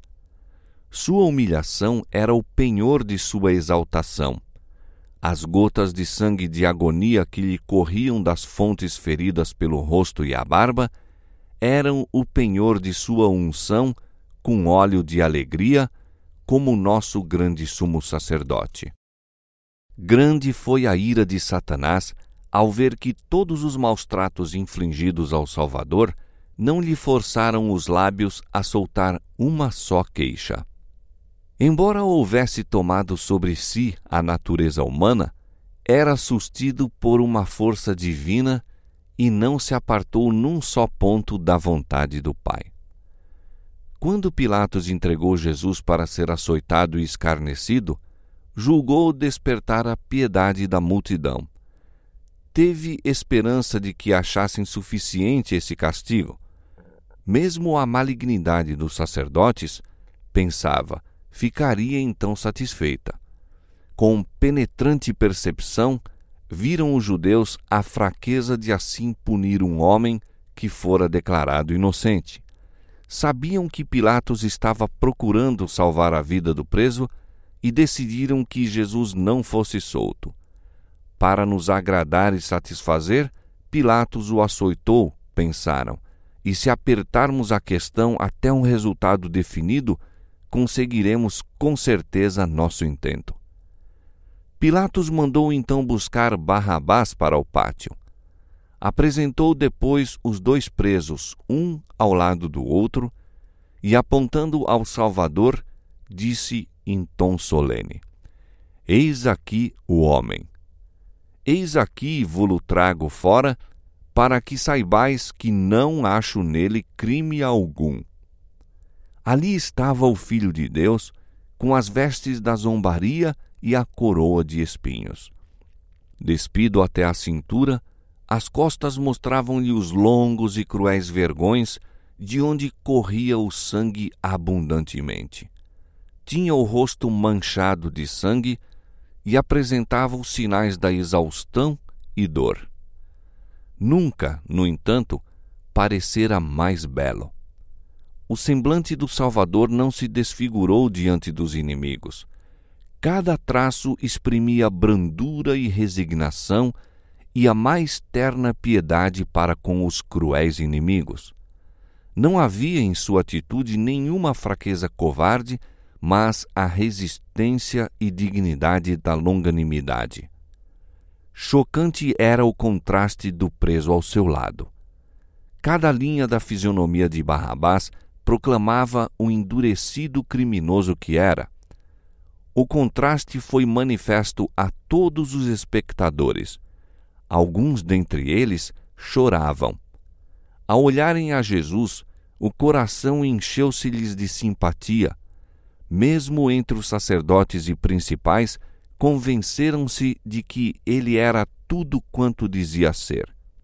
Sua humilhação era o penhor de sua exaltação. As gotas de sangue de agonia que lhe corriam das fontes feridas pelo rosto e a barba eram o penhor de sua unção com óleo de alegria, como o nosso grande sumo sacerdote. Grande foi a ira de Satanás ao ver que todos os maus tratos infligidos ao Salvador não lhe forçaram os lábios a soltar uma só queixa. Embora houvesse tomado sobre si a natureza humana, era sustido por uma força divina e não se apartou num só ponto da vontade do Pai. Quando Pilatos entregou Jesus para ser açoitado e escarnecido, julgou despertar a piedade da multidão. Teve esperança de que achassem suficiente esse castigo. Mesmo a malignidade dos sacerdotes, pensava, ficaria então satisfeita. Com penetrante percepção, viram os judeus a fraqueza de assim punir um homem que fora declarado inocente. sabiam que Pilatos estava procurando salvar a vida do preso e decidiram que Jesus não fosse solto. Para nos agradar e satisfazer, Pilatos o açoitou, pensaram, e se apertarmos a questão até um resultado definido, conseguiremos com certeza nosso intento. Pilatos mandou então buscar Barrabás para o pátio. Apresentou depois os dois presos, um ao lado do outro, e apontando ao Salvador, disse em tom solene: Eis aqui o homem. Eis aqui vo-lo trago fora, para que saibais que não acho nele crime algum. Ali estava o Filho de Deus, com as vestes da zombaria e a coroa de espinhos. Despido até a cintura, as costas mostravam-lhe os longos e cruéis vergões, de onde corria o sangue abundantemente. Tinha o rosto manchado de sangue e apresentava os sinais da exaustão e dor. Nunca, no entanto, parecera mais belo. O semblante do Salvador não se desfigurou diante dos inimigos. Cada traço exprimia brandura e resignação e a mais terna piedade para com os cruéis inimigos. Não havia em sua atitude nenhuma fraqueza covarde, mas a resistência e dignidade da longanimidade. Chocante era o contraste do preso ao seu lado. Cada linha da fisionomia de Barrabás proclamava o endurecido criminoso que era. O contraste foi manifesto a todos os espectadores. Alguns dentre eles choravam. Ao olharem a Jesus, o coração encheu-se-lhes de simpatia. Mesmo entre os sacerdotes e principais, convenceram-se de que ele era tudo quanto dizia ser.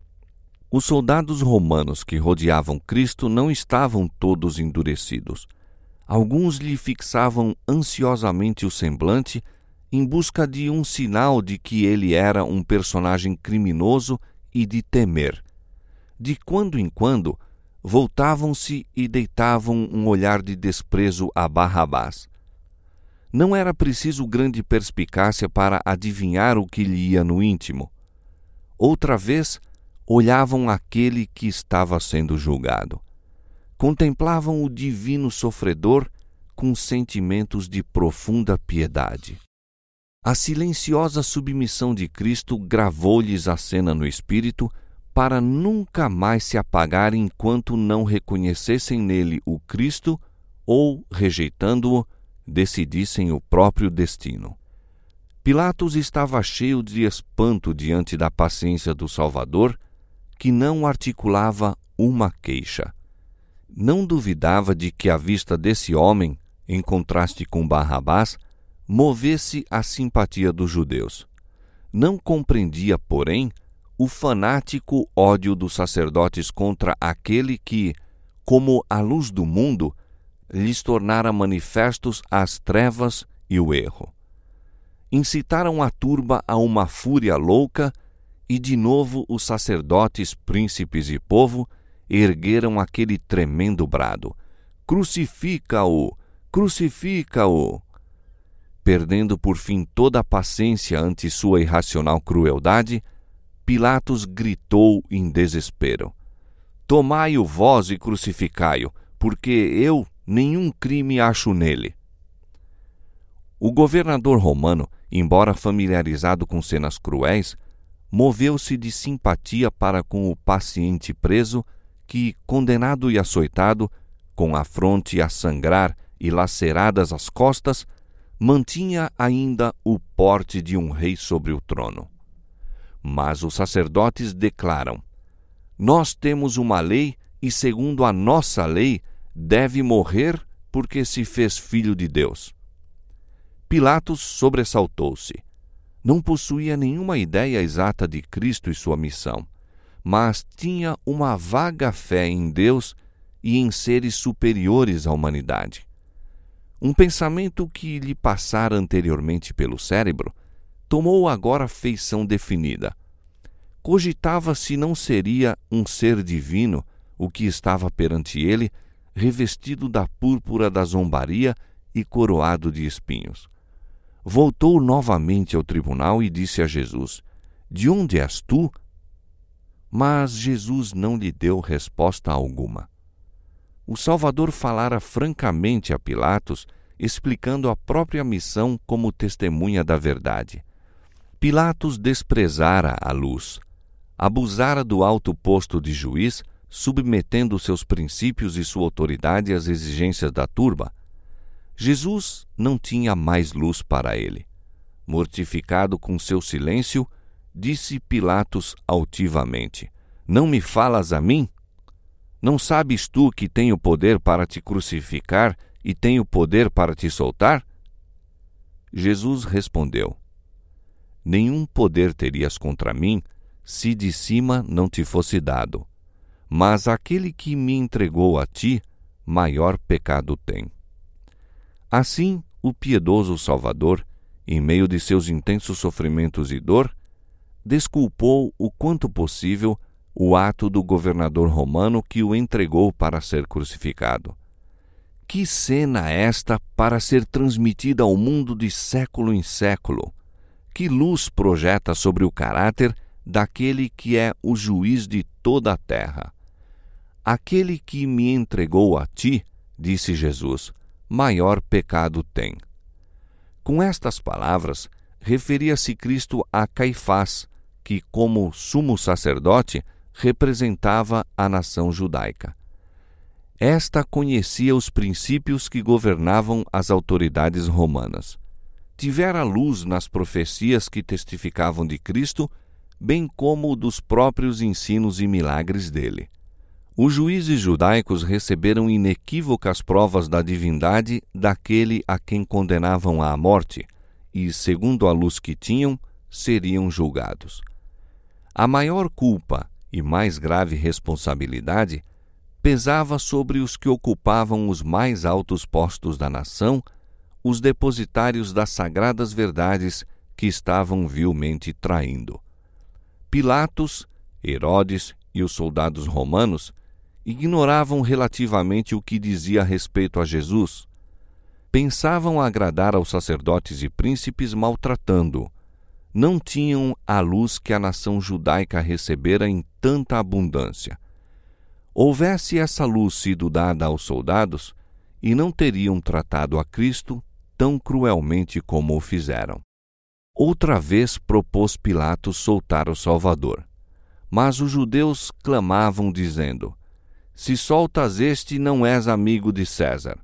Os soldados romanos que rodeavam Cristo não estavam todos endurecidos. Alguns lhe fixavam ansiosamente o semblante em busca de um sinal de que ele era um personagem criminoso e de temer. De quando em quando, voltavam-se e deitavam um olhar de desprezo a Barrabás. Não era preciso grande perspicácia para adivinhar o que lhe ia no íntimo. Outra vez, olhavam aquele que estava sendo julgado. Contemplavam o divino sofredor com sentimentos de profunda piedade. A silenciosa submissão de Cristo gravou-lhes a cena no espírito para nunca mais se apagar enquanto não reconhecessem nele o Cristo ou, rejeitando-o, decidissem o próprio destino. Pilatos estava cheio de espanto diante da paciência do Salvador, que não articulava uma queixa. Não duvidava de que a vista desse homem, em contraste com Barrabás, movesse a simpatia dos judeus. Não compreendia, porém, o fanático ódio dos sacerdotes contra aquele que, como a luz do mundo, lhes tornara manifestos as trevas e o erro. Incitaram a turba a uma fúria louca e, de novo, os sacerdotes, príncipes e povo ergueram aquele tremendo brado: Crucifica-o! Crucifica-o! Perdendo por fim toda a paciência ante sua irracional crueldade, Pilatos gritou em desespero: Tomai-o vós e crucificai-o, porque eu nenhum crime acho nele. O governador romano, embora familiarizado com cenas cruéis, moveu-se de simpatia para com o paciente preso que, condenado e açoitado, com a fronte a sangrar e laceradas as costas, mantinha ainda o porte de um rei sobre o trono. Mas os sacerdotes declaram: Nós temos uma lei e, segundo a nossa lei, deve morrer porque se fez filho de Deus. Pilatos sobressaltou-se. Não possuía nenhuma ideia exata de Cristo e sua missão, mas tinha uma vaga fé em Deus e em seres superiores à humanidade. Um pensamento que lhe passara anteriormente pelo cérebro tomou agora feição definida. Cogitava se não seria um ser divino o que estava perante ele, revestido da púrpura da zombaria e coroado de espinhos. Voltou novamente ao tribunal e disse a Jesus: De onde és tu? Mas Jesus não lhe deu resposta alguma. O Salvador falara francamente a Pilatos, explicando a própria missão como testemunha da verdade. Pilatos desprezara a luz, abusara do alto posto de juiz, submetendo seus princípios e sua autoridade às exigências da turba. Jesus não tinha mais luz para ele. Mortificado com seu silêncio, disse Pilatos altivamente: Não me falas a mim? Não sabes tu que tenho poder para te crucificar e tenho poder para te soltar? Jesus respondeu: Nenhum poder terias contra mim, se de cima não te fosse dado. Mas aquele que me entregou a ti, maior pecado tem. Assim, o piedoso Salvador, em meio de seus intensos sofrimentos e dor, desculpou o quanto possível o ato do governador romano que o entregou para ser crucificado. Que cena esta para ser transmitida ao mundo de século em século! Que luz projeta sobre o caráter daquele que é o juiz de toda a terra! Aquele que me entregou a ti, disse Jesus, maior pecado tem. Com estas palavras, referia-se Cristo a Caifás, que, como sumo sacerdote, representava a nação judaica. Esta conhecia os princípios que governavam as autoridades romanas. Tivera luz nas profecias que testificavam de Cristo, bem como dos próprios ensinos e milagres dele. Os juízes judaicos receberam inequívocas provas da divindade daquele a quem condenavam à morte, e, segundo a luz que tinham, seriam julgados. A maior culpa e mais grave responsabilidade pesava sobre os que ocupavam os mais altos postos da nação, os depositários das sagradas verdades que estavam vilmente traindo. Pilatos, Herodes e os soldados romanos ignoravam relativamente o que dizia a respeito a Jesus. Pensavam agradar aos sacerdotes e príncipes maltratando-o. Não tinham a luz que a nação judaica recebera em tanta abundância. Houvesse essa luz sido dada aos soldados, e não teriam tratado a Cristo tão cruelmente como o fizeram. Outra vez propôs Pilatos soltar o Salvador. Mas os judeus clamavam, dizendo: Se soltas este, não és amigo de César.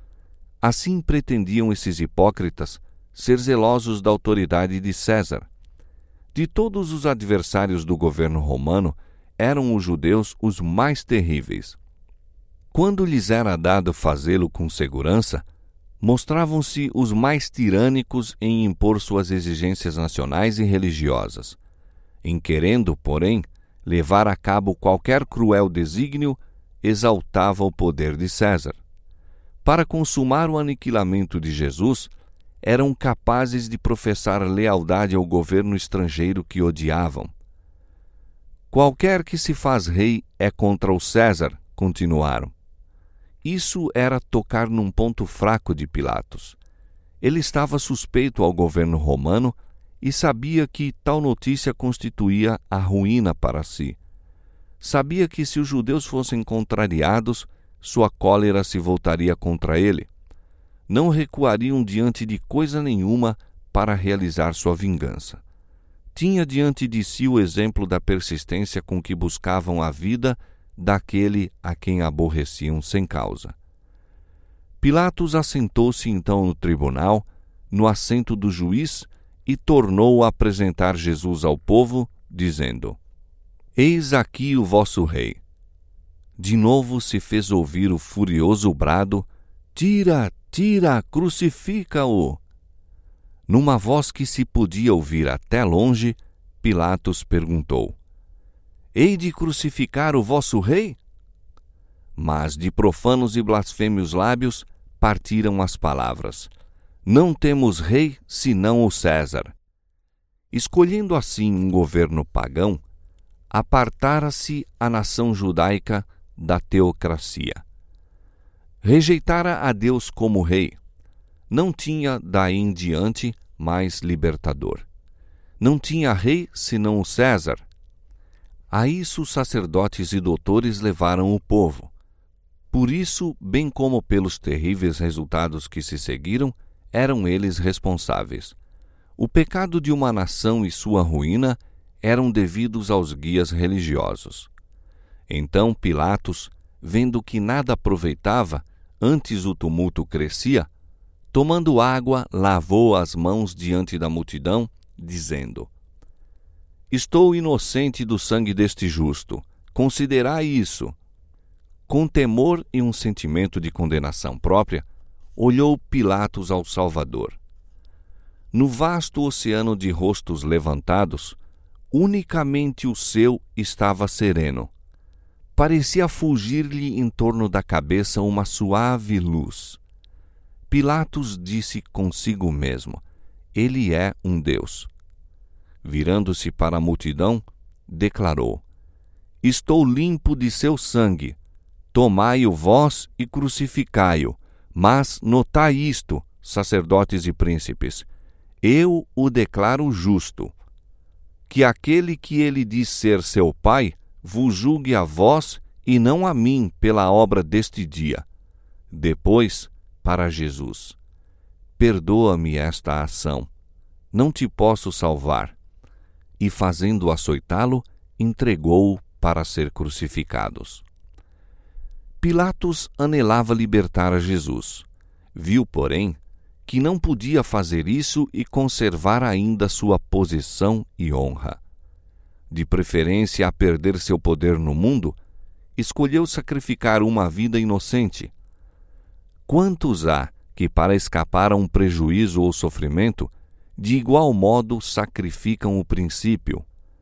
Assim pretendiam esses hipócritas ser zelosos da autoridade de César. De todos os adversários do governo romano, eram os judeus os mais terríveis. Quando lhes era dado fazê-lo com segurança, mostravam-se os mais tirânicos em impor suas exigências nacionais e religiosas. Em querendo, porém, levar a cabo qualquer cruel desígnio, exaltava o poder de César. Para consumar o aniquilamento de Jesus, eram capazes de professar lealdade ao governo estrangeiro que odiavam. Qualquer que se faz rei é contra o César, continuaram. Isso era tocar num ponto fraco de Pilatos. Ele estava suspeito ao governo romano e sabia que tal notícia constituía a ruína para si. Sabia que se os judeus fossem contrariados, sua cólera se voltaria contra ele. Não recuariam diante de coisa nenhuma para realizar sua vingança. Tinha diante de si o exemplo da persistência com que buscavam a vida daquele a quem aborreciam sem causa. Pilatos assentou-se então no tribunal, no assento do juiz, e tornou a apresentar Jesus ao povo, dizendo: Eis aqui o vosso rei. De novo se fez ouvir o furioso brado: Tira, tira, crucifica-o! Numa voz que se podia ouvir até longe, Pilatos perguntou: Hei de crucificar o vosso rei? Mas de profanos e blasfêmios lábios partiram as palavras: Não temos rei senão o César. Escolhendo assim um governo pagão, apartara-se a nação judaica da teocracia. Rejeitara a Deus como rei. Não tinha daí em diante mais libertador. Não tinha rei senão o César. A isso os sacerdotes e doutores levaram o povo. Por isso, bem como pelos terríveis resultados que se seguiram, eram eles responsáveis. O pecado de uma nação e sua ruína eram devidos aos guias religiosos. Então Pilatos, vendo que nada aproveitava, antes o tumulto crescia, tomando água, lavou as mãos diante da multidão, dizendo: Estou inocente do sangue deste justo, considerai isso. Com temor e um sentimento de condenação própria, olhou Pilatos ao Salvador. No vasto oceano de rostos levantados, unicamente o seu estava sereno. Parecia fugir-lhe em torno da cabeça uma suave luz. Pilatos disse consigo mesmo: Ele é um Deus. Virando-se para a multidão, declarou: Estou limpo de seu sangue. Tomai-o vós e crucificai-o. Mas notai isto, sacerdotes e príncipes: eu o declaro justo. Que aquele que ele diz ser seu Pai vos julgue a vós e não a mim pela obra deste dia. Depois, para Jesus: perdoa-me esta ação. Não te posso salvar. E fazendo açoitá-lo, entregou-o para ser crucificados. Pilatos anelava libertar a Jesus. Viu, porém, que não podia fazer isso e conservar ainda sua posição e honra. De preferência a perder seu poder no mundo, escolheu sacrificar uma vida inocente. Quantos há que, para escapar a um prejuízo ou sofrimento, de igual modo sacrificam o princípio?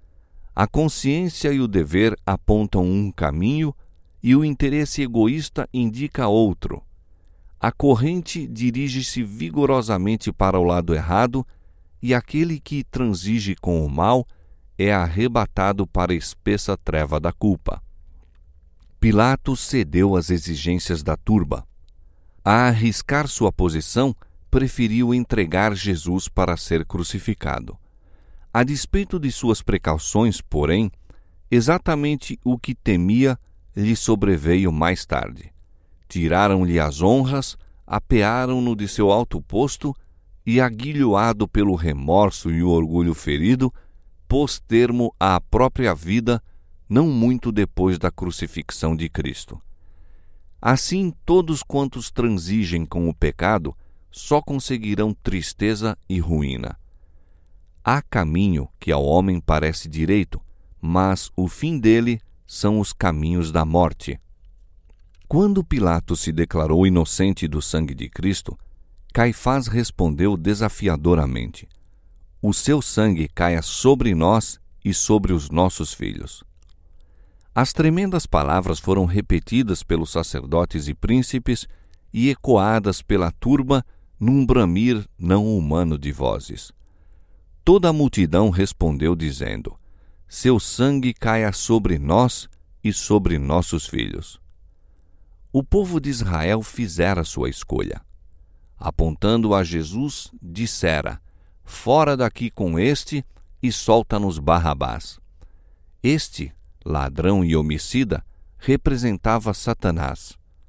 A consciência e o dever apontam um caminho e o interesse egoísta indica outro. A corrente dirige-se vigorosamente para o lado errado e aquele que transige com o mal é arrebatado para a espessa treva da culpa. Pilatos cedeu às exigências da turba. A arriscar sua posição, preferiu entregar Jesus para ser crucificado. A despeito de suas precauções, porém, exatamente o que temia lhe sobreveio mais tarde. Tiraram-lhe as honras, apearam-no de seu alto posto e, aguilhoado pelo remorso e o orgulho ferido, pôs termo à própria vida, não muito depois da crucifixão de Cristo. Assim, todos quantos transigem com o pecado só conseguirão tristeza e ruína. Há caminho que ao homem parece direito, mas o fim dele são os caminhos da morte. Quando Pilatos se declarou inocente do sangue de Cristo, Caifás respondeu desafiadoramente: o seu sangue caia sobre nós e sobre os nossos filhos. As tremendas palavras foram repetidas pelos sacerdotes e príncipes e ecoadas pela turba num bramir não humano de vozes. Toda a multidão respondeu dizendo: seu sangue caia sobre nós e sobre nossos filhos. O povo de Israel fizera sua escolha. Apontando a Jesus, dissera: fora daqui com este e solta-nos Barrabás. Este, ladrão e homicida, representava Satanás.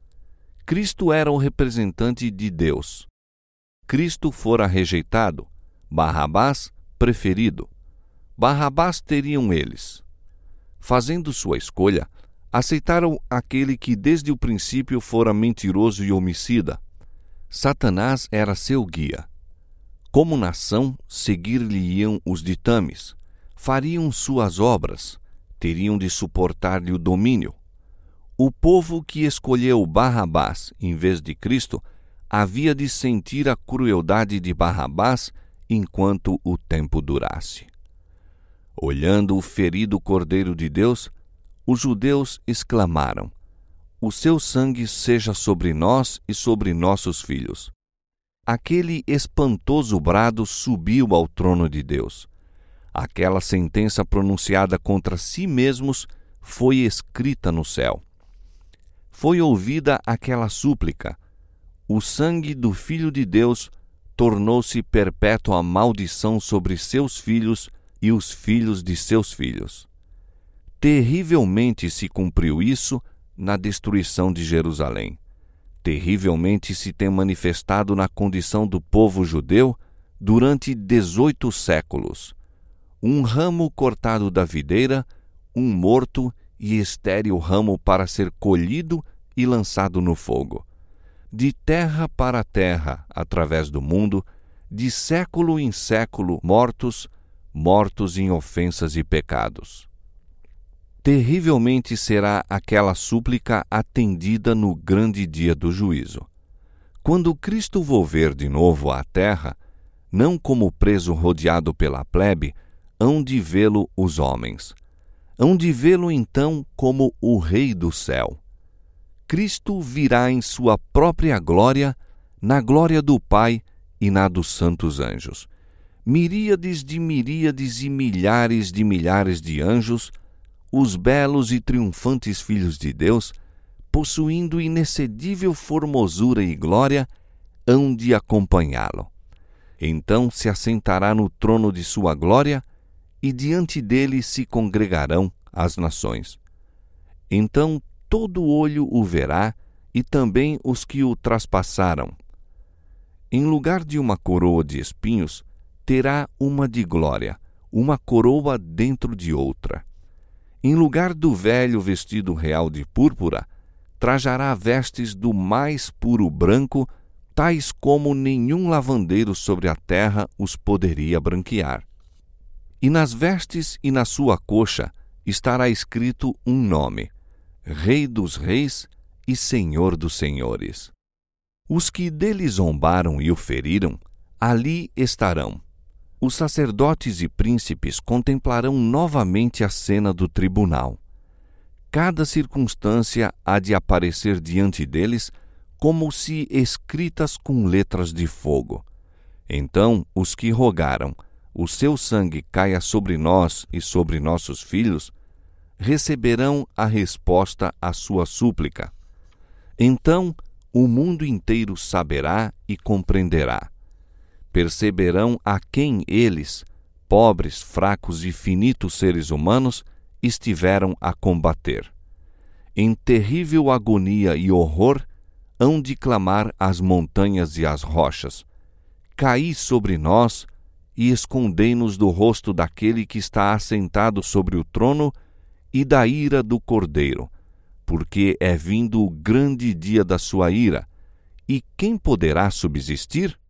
Cristo era o representante de Deus. Cristo fora rejeitado, Barrabás preferido. Barrabás teriam eles. Fazendo sua escolha, aceitaram aquele que desde o princípio fora mentiroso e homicida. Satanás era seu guia. Como nação, seguir-lhe-iam os ditames, fariam suas obras, teriam de suportar-lhe o domínio. O povo que escolheu Barrabás em vez de Cristo havia de sentir a crueldade de Barrabás enquanto o tempo durasse. Olhando o ferido Cordeiro de Deus, os judeus exclamaram: o seu sangue seja sobre nós e sobre nossos filhos. Aquele espantoso brado subiu ao trono de Deus. Aquela sentença pronunciada contra si mesmos foi escrita no céu. foi ouvida aquela súplica. O sangue do Filho de Deus tornou-se perpétua maldição sobre seus filhos e os filhos de seus filhos. Terrivelmente se cumpriu isso na destruição de Jerusalém. Terrivelmente se tem manifestado na condição do povo judeu durante dezoito séculos. Um ramo cortado da videira, um morto e estéril ramo para ser colhido e lançado no fogo. De terra para terra, através do mundo, de século em século, mortos, mortos em ofensas e pecados. Terrivelmente será aquela súplica atendida no grande dia do juízo. Quando Cristo volver de novo à terra, não como preso rodeado pela plebe, hão de vê-lo os homens. Hão de vê-lo então como o Rei do céu. Cristo virá em sua própria glória, na glória do Pai e na dos santos anjos. Miríades de miríades e milhares de milhares de anjos, os belos e triunfantes filhos de Deus, possuindo inexcedível formosura e glória, hão de acompanhá-lo. Então se assentará no trono de sua glória, e diante dele se congregarão as nações. Então todo olho o verá, e também os que o traspassaram. Em lugar de uma coroa de espinhos, terá uma de glória, uma coroa dentro de outra. Em lugar do velho vestido real de púrpura, trajará vestes do mais puro branco, tais como nenhum lavandeiro sobre a terra os poderia branquear. E nas vestes e na sua coxa estará escrito um nome: Rei dos Reis e Senhor dos Senhores. Os que dele zombaram e o feriram, ali estarão. Os sacerdotes e príncipes contemplarão novamente a cena do tribunal. Cada circunstância há de aparecer diante deles como se escritas com letras de fogo. Então os que rogaram, o seu sangue caia sobre nós e sobre nossos filhos, receberão a resposta à sua súplica. Então o mundo inteiro saberá e compreenderá. Perceberão a quem eles, pobres, fracos e finitos seres humanos, estiveram a combater. Em terrível agonia e horror, hão de clamar as montanhas e as rochas: caí sobre nós e escondei-nos do rosto daquele que está assentado sobre o trono e da ira do Cordeiro, porque é vindo o grande dia da sua ira, e quem poderá subsistir?